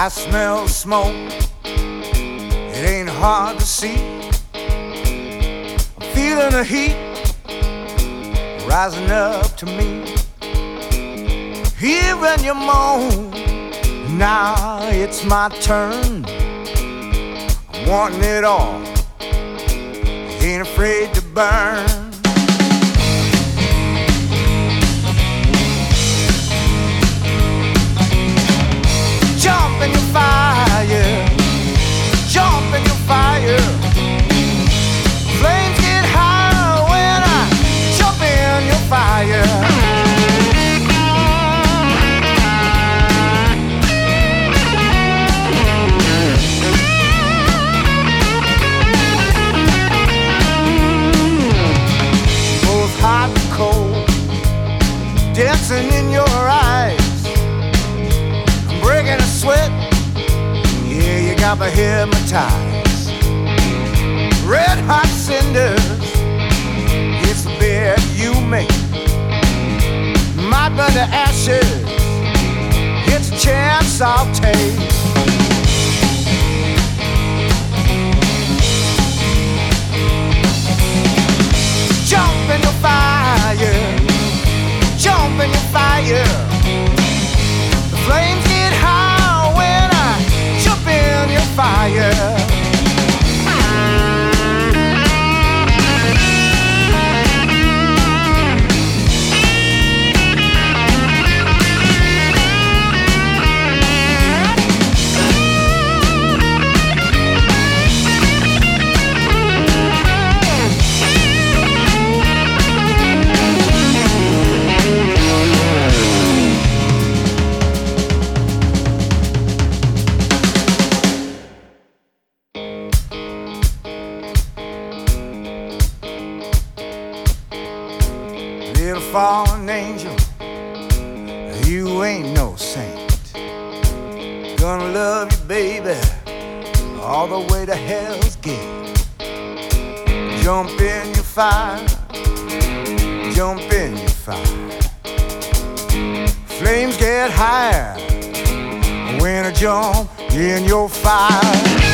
I smell smoke, it ain't hard to see. I'm feeling the heat rising up to me. Hearing you moan, now it's my turn. I'm wanting it all, ain't afraid to burn. Jump in your fire, jump in your fire. Flames get higher when I jump in your fire. Both hot and cold, dancing in your eyes. Breaking a sweat, yeah, you got me hypnotized. Red hot cinders, it's the bed you make. Might burn to ashes, it's a chance I'll take. Jump in your fire, jump in your fire. The flames get high when I jump in your fire. Little fallen angel, you ain't no saint. Gonna love you, baby, all the way to Hell's Gate. Jump in your fire, jump in your fire. Flames get higher when I jump in your fire.